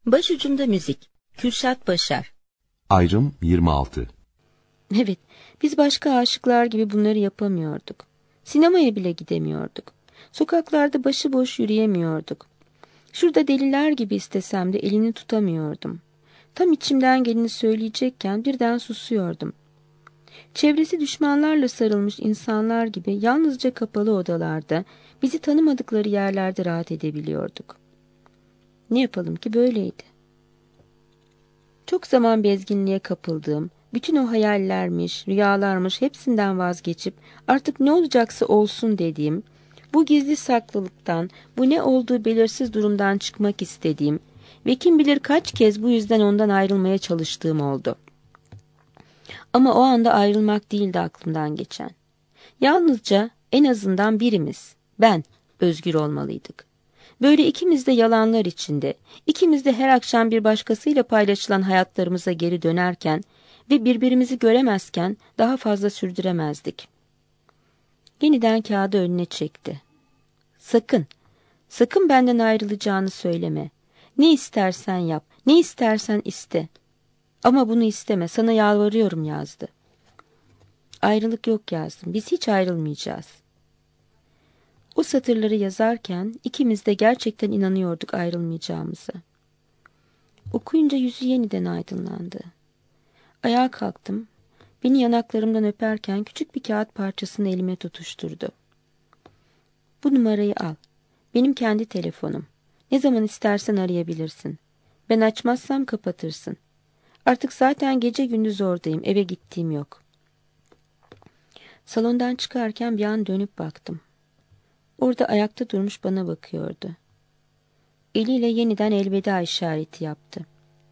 Başucunda müzik. Kürşat Başar. Ayrım 26. Evet, biz başka aşıklar gibi bunları yapamıyorduk. Sinemaya bile gidemiyorduk. Sokaklarda başıboş yürüyemiyorduk. Şurada deliler gibi istesem de elini tutamıyordum. Tam içimden geleni söyleyecekken birden susuyordum. Çevresi düşmanlarla sarılmış insanlar gibi yalnızca kapalı odalarda, bizi tanımadıkları yerlerde rahat edebiliyorduk. Ne yapalım ki böyleydi. Çok zaman bezginliğe kapıldığım, bütün o hayallermiş, rüyalarmış hepsinden vazgeçip artık ne olacaksa olsun dediğim, bu gizli saklılıktan, bu ne olduğu belirsiz durumdan çıkmak istediğim ve kim bilir kaç kez bu yüzden ondan ayrılmaya çalıştığım oldu. Ama o anda ayrılmak değildi aklımdan geçen. Yalnızca en azından birimiz, ben, özgür olmalıydık. Böyle ikimiz de yalanlar içinde, ikimiz de her akşam bir başkasıyla paylaşılan hayatlarımıza geri dönerken ve birbirimizi göremezken daha fazla sürdüremezdik. Yeniden kağıdı önüne çekti. Sakın, sakın benden ayrılacağını söyleme. Ne istersen yap, ne istersen iste. Ama bunu isteme, sana yalvarıyorum yazdı. Ayrılık yok yazdım, biz hiç ayrılmayacağız. O satırları yazarken ikimiz de gerçekten inanıyorduk ayrılmayacağımıza. Okuyunca yüzü yeniden aydınlandı. Ayağa kalktım. Beni yanaklarımdan öperken küçük bir kağıt parçasını elime tutuşturdu. Bu numarayı al. Benim kendi telefonum. Ne zaman istersen arayabilirsin. Ben açmazsam kapatırsın. Artık zaten gece gündüz oradayım. Eve gittiğim yok. Salondan çıkarken bir an dönüp baktım. Orada ayakta durmuş bana bakıyordu. Eliyle yeniden elveda işareti yaptı.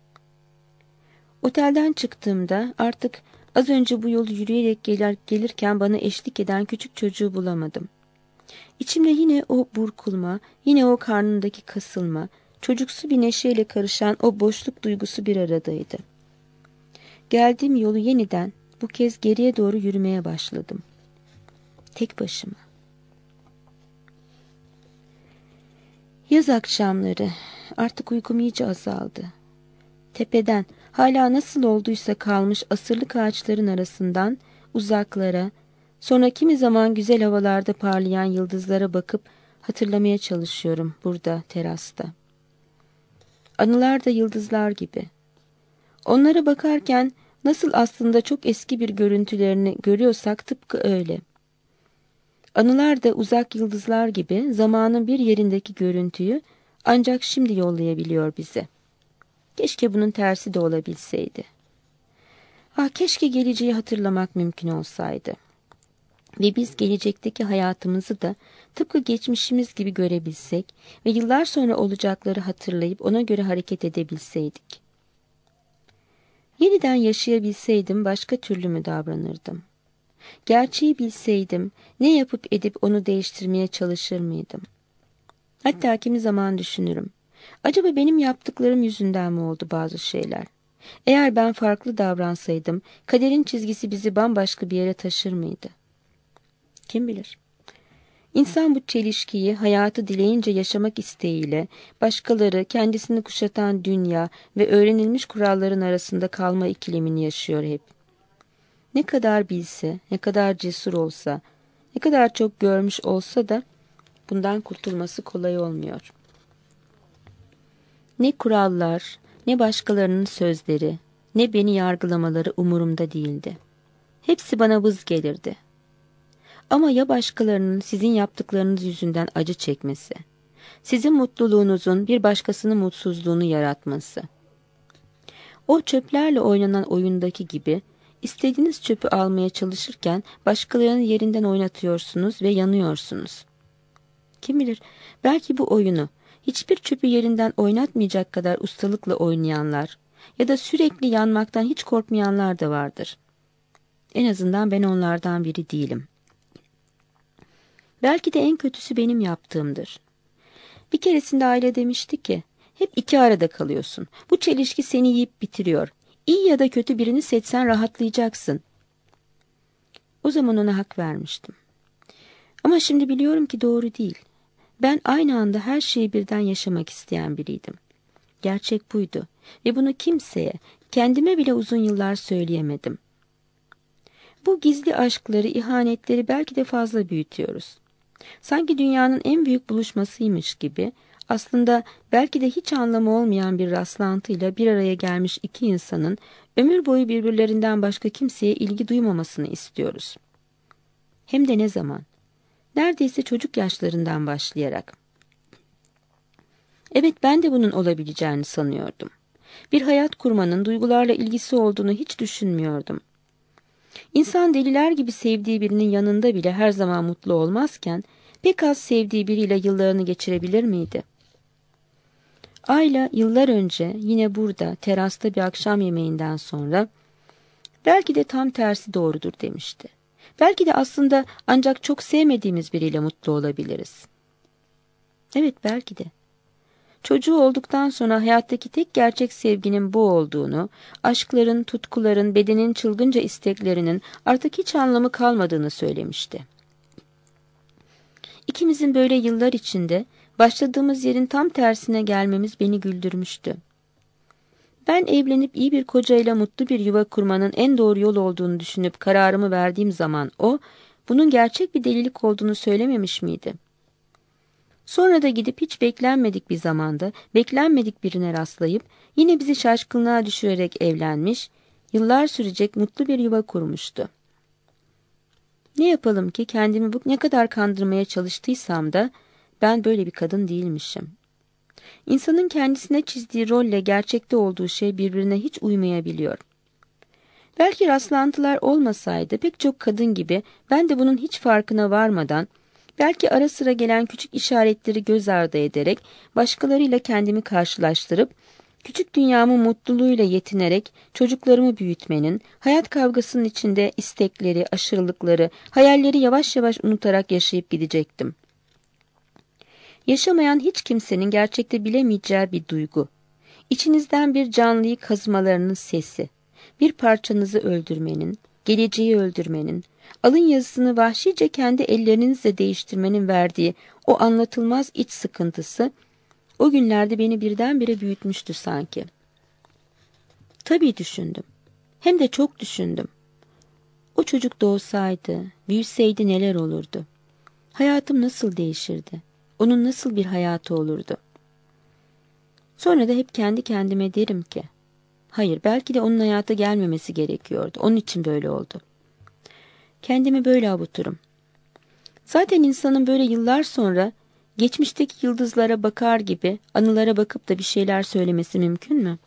Otelden çıktığımda artık az önce bu yolu yürüyerek gelirken bana eşlik eden küçük çocuğu bulamadım. İçimde yine o burkulma, yine o karnındaki kasılma, çocuksu bir neşeyle karışan o boşluk duygusu bir aradaydı. Geldiğim yolu yeniden bu kez geriye doğru yürümeye başladım. Tek başıma. Yaz akşamları artık uykum iyice azaldı. Tepeden hala nasıl olduysa kalmış asırlık ağaçların arasından uzaklara, sonra kimi zaman güzel havalarda parlayan yıldızlara bakıp hatırlamaya çalışıyorum burada terasta. Anılar da yıldızlar gibi. Onlara bakarken nasıl aslında çok eski bir görüntülerini görüyorsak tıpkı öyle. Anılar da uzak yıldızlar gibi zamanın bir yerindeki görüntüyü ancak şimdi yollayabiliyor bize. Keşke bunun tersi de olabilseydi. Keşke geleceği hatırlamak mümkün olsaydı. Ve biz gelecekteki hayatımızı da tıpkı geçmişimiz gibi görebilsek ve yıllar sonra olacakları hatırlayıp ona göre hareket edebilseydik. Yeniden yaşayabilseydim başka türlü mü davranırdım? Gerçeği bilseydim ne yapıp edip onu değiştirmeye çalışır mıydım? Hatta kimi zaman düşünürüm. Acaba benim yaptıklarım yüzünden mi oldu bazı şeyler? Eğer ben farklı davransaydım kaderin çizgisi bizi bambaşka bir yere taşır mıydı? Kim bilir? İnsan bu çelişkiyi hayatı dileyince yaşamak isteğiyle başkaları, kendisini kuşatan dünya ve öğrenilmiş kuralların arasında kalma ikilemini yaşıyor hep. Ne kadar bilse, ne kadar cesur olsa, ne kadar çok görmüş olsa da bundan kurtulması kolay olmuyor. Ne kurallar, ne başkalarının sözleri, ne beni yargılamaları umurumda değildi. Hepsi bana vız gelirdi. Ama ya başkalarının sizin yaptıklarınız yüzünden acı çekmesi, sizin mutluluğunuzun bir başkasının mutsuzluğunu yaratması? O çöplerle oynanan oyundaki gibi, İstediğiniz çöpü almaya çalışırken başkalarının yerinden oynatıyorsunuz ve yanıyorsunuz. Kim bilir, belki bu oyunu hiçbir çöpü yerinden oynatmayacak kadar ustalıkla oynayanlar ya da sürekli yanmaktan hiç korkmayanlar da vardır. En azından ben onlardan biri değilim. Belki de en kötüsü benim yaptığımdır. Bir keresinde aile demişti ki, hep iki arada kalıyorsun. Bu çelişki seni yiyip bitiriyor. İyi ya da kötü birini seçsen rahatlayacaksın. O zaman ona hak vermiştim. Ama şimdi biliyorum ki doğru değil. Ben aynı anda her şeyi birden yaşamak isteyen biriydim. Gerçek buydu ve bunu kimseye, kendime bile uzun yıllar söyleyemedim. Bu gizli aşkları, ihanetleri belki de fazla büyütüyoruz. Sanki dünyanın en büyük buluşmasıymış gibi, aslında belki de hiç anlamı olmayan bir rastlantıyla bir araya gelmiş iki insanın ömür boyu birbirlerinden başka kimseye ilgi duymamasını istiyoruz. Hem de ne zaman? Neredeyse çocuk yaşlarından başlayarak. Evet, ben de bunun olabileceğini sanıyordum. Bir hayat kurmanın duygularla ilgisi olduğunu hiç düşünmüyordum. İnsan deliler gibi sevdiği birinin yanında bile her zaman mutlu olmazken, pek az sevdiği biriyle yıllarını geçirebilir miydi? Ayla yıllar önce yine burada terasta bir akşam yemeğinden sonra belki de tam tersi doğrudur demişti. Belki de aslında ancak çok sevmediğimiz biriyle mutlu olabiliriz. Evet, belki de. Çocuğu olduktan sonra hayattaki tek gerçek sevginin bu olduğunu, aşkların, tutkuların, bedenin çılgınca isteklerinin artık hiç anlamı kalmadığını söylemişti. İkimizin böyle yıllar içinde başladığımız yerin tam tersine gelmemiz beni güldürmüştü. Ben evlenip iyi bir kocayla mutlu bir yuva kurmanın en doğru yol olduğunu düşünüp kararımı verdiğim zaman o, bunun gerçek bir delilik olduğunu söylememiş miydi? Sonra da gidip hiç beklenmedik bir zamanda, beklenmedik birine rastlayıp, yine bizi şaşkınlığa düşürerek evlenmiş, yıllar sürecek mutlu bir yuva kurmuştu. Ne yapalım ki kendimi bu ne kadar kandırmaya çalıştıysam da, ben böyle bir kadın değilmişim. İnsanın kendisine çizdiği rolle gerçekte olduğu şey birbirine hiç uymayabiliyor. Belki rastlantılar olmasaydı pek çok kadın gibi ben de bunun hiç farkına varmadan, belki ara sıra gelen küçük işaretleri göz ardı ederek başkalarıyla kendimi karşılaştırıp, küçük dünyamın mutluluğuyla yetinerek çocuklarımı büyütmenin, hayat kavgasının içinde istekleri, aşırılıkları, hayalleri yavaş yavaş unutarak yaşayıp gidecektim. Yaşamayan hiç kimsenin gerçekte bilemeyeceği bir duygu. İçinizden bir canlıyı kazımalarının sesi, bir parçanızı öldürmenin, geleceği öldürmenin, alın yazısını vahşice kendi ellerinizle değiştirmenin verdiği o anlatılmaz iç sıkıntısı, o günlerde beni birdenbire büyütmüştü sanki. Tabii düşündüm. Hem de çok düşündüm. O çocuk doğsaydı, büyüseydi neler olurdu? Hayatım nasıl değişirdi? Onun nasıl bir hayatı olurdu? Sonra da hep kendi kendime derim ki, hayır, belki de onun hayata gelmemesi gerekiyordu. Onun için böyle oldu. Kendimi böyle avuturum. Zaten insanın böyle yıllar sonra geçmişteki yıldızlara bakar gibi anılara bakıp da bir şeyler söylemesi mümkün mü?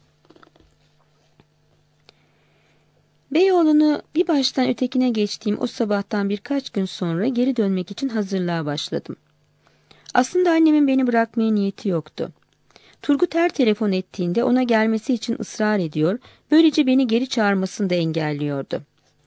Beyoğlu'nu bir baştan ötekine geçtiğim o sabahtan birkaç gün sonra geri dönmek için hazırlığa başladım. Aslında annemin beni bırakmaya niyeti yoktu. Turgut her telefon ettiğinde ona gelmesi için ısrar ediyor, böylece beni geri çağırmasını da engelliyordu.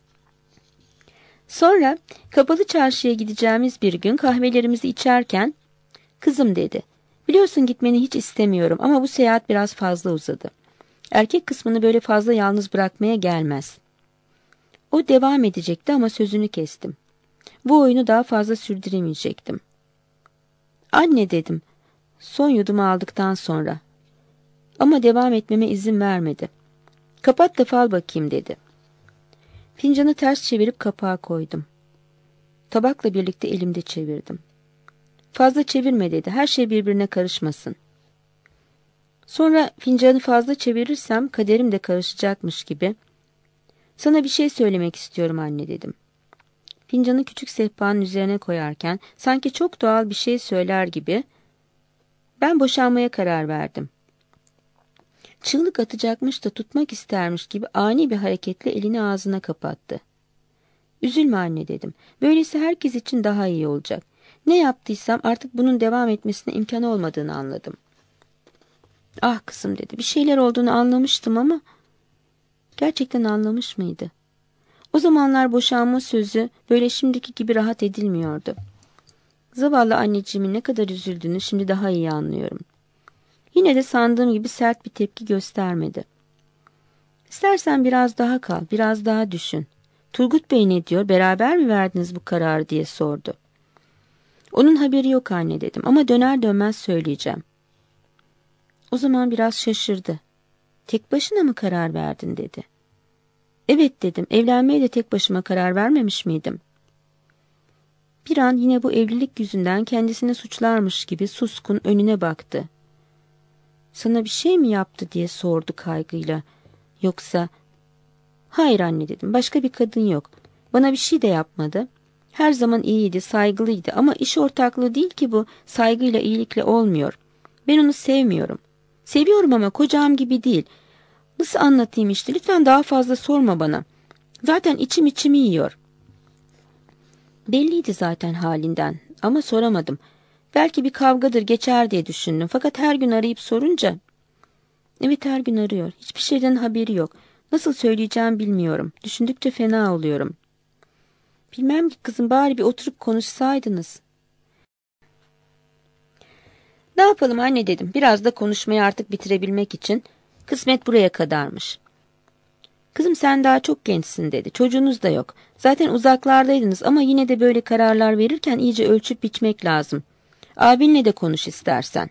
Sonra kapalı çarşıya gideceğimiz bir gün kahvelerimizi içerken, "Kızım," dedi, "biliyorsun gitmeni hiç istemiyorum ama bu seyahat biraz fazla uzadı. Erkek kısmını böyle fazla yalnız bırakmaya gelmez." O devam edecekti ama sözünü kestim. Bu oyunu daha fazla sürdüremeyecektim. "Anne," dedim, son yudumu aldıktan sonra. Ama devam etmeme izin vermedi. "Kapat da fal bakayım," dedi. Fincanı ters çevirip kapağa koydum. Tabakla birlikte elimde çevirdim. "Fazla çevirme," dedi. "Her şey birbirine karışmasın." Sonra fincanı fazla çevirirsem kaderim de karışacakmış gibi, "Sana bir şey söylemek istiyorum anne," dedim. Fincanı küçük sehpanın üzerine koyarken sanki çok doğal bir şey söyler gibi, "Ben boşanmaya karar verdim." Çığlık atacakmış da tutmak istermiş gibi ani bir hareketle elini ağzına kapattı. "Üzülme anne," dedim. "Böylesi herkes için daha iyi olacak. Ne yaptıysam artık bunun devam etmesine imkan olmadığını anladım." "Ah kızım," dedi. "Bir şeyler olduğunu anlamıştım ama..." Gerçekten anlamış mıydı? O zamanlar boşanma sözü böyle şimdiki gibi rahat edilmiyordu. Zavallı anneciğimin ne kadar üzüldüğünü şimdi daha iyi anlıyorum. Yine de sandığım gibi sert bir tepki göstermedi. "İstersen biraz daha kal, biraz daha düşün. Turgut Bey ne diyor, beraber mi verdiniz bu kararı?" diye sordu. "Onun haberi yok anne," dedim, "ama döner dönmez söyleyeceğim." O zaman biraz şaşırdı. Tek başına mı karar verdin dedi. Evet dedim, evlenmeye de tek başıma karar vermemiş miydim? Bir an yine bu evlilik yüzünden kendisini suçlarmış gibi suskun önüne baktı. Sana bir şey mi yaptı diye sordu kaygıyla. Yoksa... Hayır anne dedim, başka bir kadın yok. Bana bir şey de yapmadı. Her zaman iyiydi, saygılıydı ama iş ortaklığı değil ki bu, saygıyla iyilikle olmuyor. Ben onu sevmiyorum. Seviyorum ama kocam gibi değil. Nasıl anlatayım işte, lütfen daha fazla sorma bana. Zaten içimi yiyor. Belliydi zaten halinden ama soramadım. Belki bir kavgadır geçer diye düşündüm. Fakat her gün arayıp sorunca... Evet, her gün arıyor. Hiçbir şeyden haberi yok. Nasıl söyleyeceğim bilmiyorum. Düşündükçe fena oluyorum. Bilmem ki kızım, bari bir oturup konuşsaydınız. Ne yapalım anne dedim. Biraz da konuşmayı artık bitirebilmek için. Kısmet buraya kadarmış. Kızım sen daha çok gençsin dedi. Çocuğunuz da yok. Zaten uzaklardaydınız ama yine de böyle kararlar verirken iyice ölçüp biçmek lazım. Abinle de konuş istersen.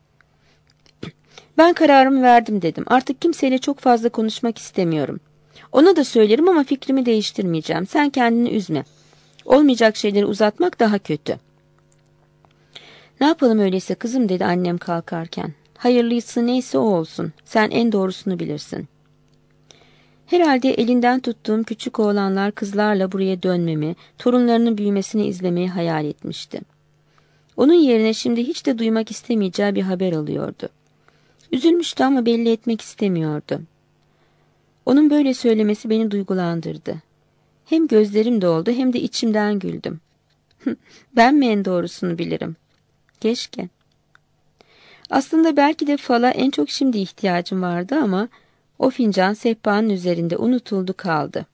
Ben kararımı verdim dedim. Artık kimseyle çok fazla konuşmak istemiyorum. Ona da söylerim ama fikrimi değiştirmeyeceğim. Sen kendini üzme. Olmayacak şeyleri uzatmak daha kötü. Ne yapalım öyleyse kızım dedi annem kalkarken. Hayırlısı neyse o olsun. Sen en doğrusunu bilirsin. Herhalde elinden tuttuğum küçük oğlanlar kızlarla buraya dönmemi, torunlarının büyümesini izlemeyi hayal etmişti. Onun yerine şimdi hiç de duymak istemeyeceği bir haber alıyordu. Üzülmüştü ama belli etmek istemiyordu. Onun böyle söylemesi beni duygulandırdı. Hem gözlerim doldu hem de içimden güldüm. Ben mi en doğrusunu bilirim? Keşke. Aslında belki de fala en çok şimdi ihtiyacım vardı ama o fincan sehpanın üzerinde unutuldu kaldı.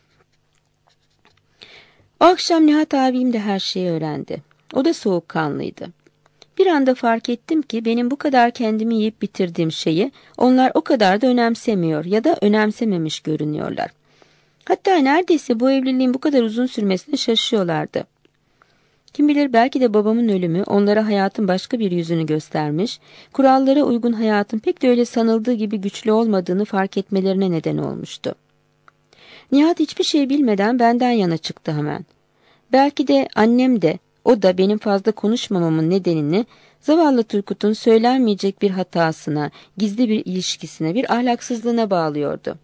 O akşam Nihat abim de her şeyi öğrendi. O da soğukkanlıydı. Bir anda fark ettim ki benim bu kadar kendimi yiyip bitirdiğim şeyi onlar o kadar da önemsemiyor ya da önemsememiş görünüyorlar. Hatta neredeyse bu evliliğin bu kadar uzun sürmesine şaşıyorlardı. Kim bilir belki de babamın ölümü onlara hayatın başka bir yüzünü göstermiş, kurallara uygun hayatın pek de öyle sanıldığı gibi güçlü olmadığını fark etmelerine neden olmuştu. Nihat hiçbir şey bilmeden benden yana çıktı hemen. Belki de annem de, o da benim fazla konuşmamamın nedenini zavallı Turgut'un söylenmeyecek bir hatasına, gizli bir ilişkisine, bir ahlaksızlığına bağlıyordu.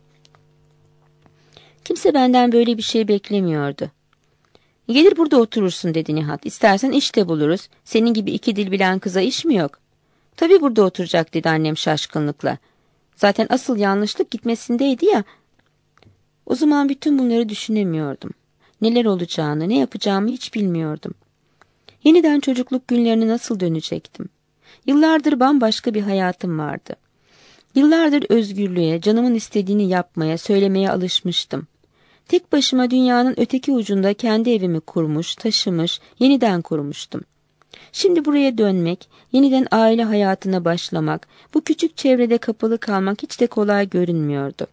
Kimse benden böyle bir şey beklemiyordu. Gelir burada oturursun dedi Nihat. İstersen iş de buluruz. Senin gibi 2 dil bilen kıza iş mi yok? Tabii burada oturacak dedi annem şaşkınlıkla. Zaten asıl yanlışlık gitmesindeydi ya. O zaman bütün bunları düşünemiyordum. Neler olacağını, ne yapacağımı hiç bilmiyordum. Yeniden çocukluk günlerine nasıl dönecektim? Yıllardır bambaşka bir hayatım vardı. Yıllardır özgürlüğe, canımın istediğini yapmaya, söylemeye alışmıştım. Tek başıma dünyanın öteki ucunda kendi evimi kurmuş, taşımış, yeniden kurmuştum. Şimdi buraya dönmek, yeniden aile hayatına başlamak, bu küçük çevrede kapalı kalmak hiç de kolay görünmüyordu.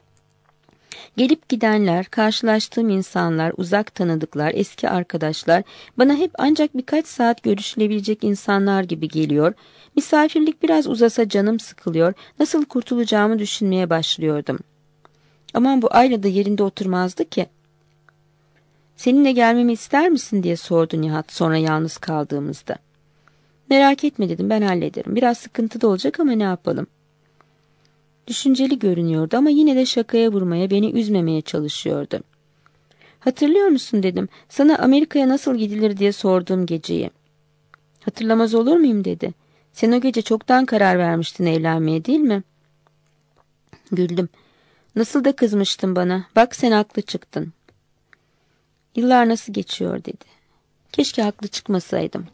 Gelip gidenler, karşılaştığım insanlar, uzak tanıdıklar, eski arkadaşlar bana hep ancak birkaç saat görüşülebilecek insanlar gibi geliyor. Misafirlik biraz uzasa canım sıkılıyor, nasıl kurtulacağımı düşünmeye başlıyordum. Aman bu Ayla da yerinde oturmazdı ki. Seninle gelmemi ister misin diye sordu Nihat sonra yalnız kaldığımızda. Merak etme dedim, ben hallederim. Biraz sıkıntı da olacak ama ne yapalım. Düşünceli görünüyordu ama yine de şakaya vurmaya, beni üzmemeye çalışıyordu. Hatırlıyor musun dedim, sana Amerika'ya nasıl gidilir diye sorduğum geceyi. Hatırlamaz olur muyum dedi. Sen o gece çoktan karar vermiştin evlenmeye değil mi? Güldüm. Nasıl da kızmıştın bana. Bak sen haklı çıktın. Yıllar nasıl geçiyor dedi. Keşke haklı çıkmasaydım.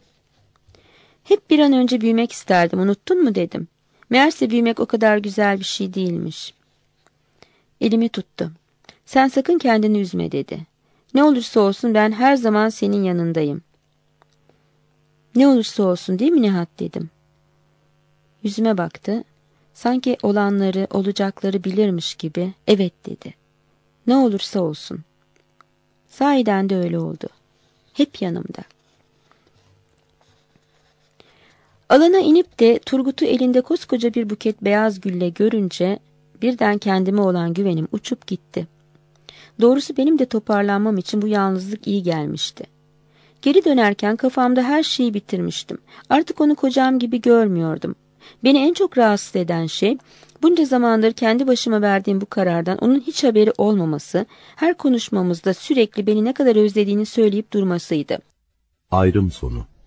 Hep bir an önce büyümek isterdim. Unuttun mu dedim. Meğerse büyümek o kadar güzel bir şey değilmiş. Elimi tuttu. Sen sakın kendini üzme dedi. Ne olursa olsun ben her zaman senin yanındayım. Ne olursa olsun değil mi Nihat dedim. Yüzüme baktı. Sanki olanları, olacakları bilirmiş gibi evet dedi. Ne olursa olsun. Sahiden de öyle oldu. Hep yanımda. Alana inip de Turgut'u elinde koskoca bir buket beyaz gülle görünce birden kendime olan güvenim uçup gitti. Doğrusu benim de toparlanmam için bu yalnızlık iyi gelmişti. Geri dönerken kafamda her şeyi bitirmiştim. Artık onu kocam gibi görmüyordum. Beni en çok rahatsız eden şey, bunca zamandır kendi başıma verdiğim bu karardan onun hiç haberi olmaması, her konuşmamızda sürekli beni ne kadar özlediğini söyleyip durmasıydı. Ayrım sonu.